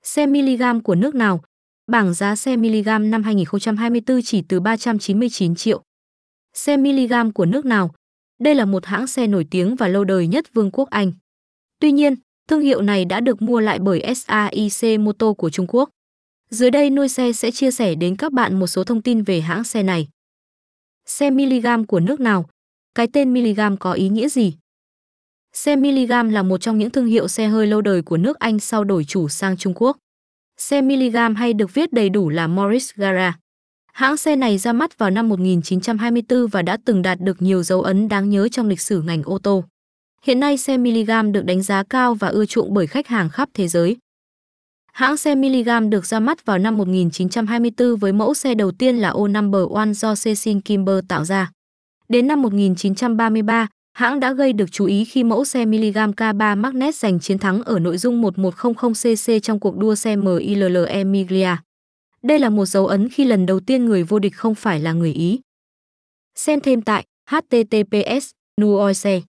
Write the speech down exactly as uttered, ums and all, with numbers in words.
Xe Milligam của nước nào? Bảng giá xe Milligam năm hai nghìn không trăm hai mươi tư chỉ từ ba trăm chín mươi chín triệu. Xe Milligam của nước nào? Đây là một hãng xe nổi tiếng và lâu đời nhất Vương quốc Anh. Tuy nhiên, thương hiệu này đã được mua lại bởi SAIC Motor của Trung Quốc. Dưới đây nuôi xe sẽ chia sẻ đến các bạn một số thông tin về hãng xe này. Xe Milligam của nước nào? Cái tên Milligam có ý nghĩa gì? Xe Milligam là một trong những thương hiệu xe hơi lâu đời của nước Anh sau đổi chủ sang Trung Quốc. Xe Milligam hay được viết đầy đủ là Morris Garage. Hãng xe này ra mắt vào năm một nghìn chín trăm hai mươi tư và đã từng đạt được nhiều dấu ấn đáng nhớ trong lịch sử ngành ô tô. Hiện nay xe Milligam được đánh giá cao và ưa chuộng bởi khách hàng khắp thế giới. Hãng xe Milligam được ra mắt vào năm một nghìn chín trăm hai mươi tư với mẫu xe đầu tiên là O Number One do Cecil Kimber tạo ra. Đến năm một nghìn chín trăm ba mươi ba, hãng đã gây được chú ý khi mẫu xe Milligam K ba Magnet giành chiến thắng ở nội dung một một không không cc trong cuộc đua xe em i lờ lờ Emilia. Đây là một dấu ấn khi lần đầu tiên người vô địch không phải là người Ý. Xem thêm tại h t t p s nuoise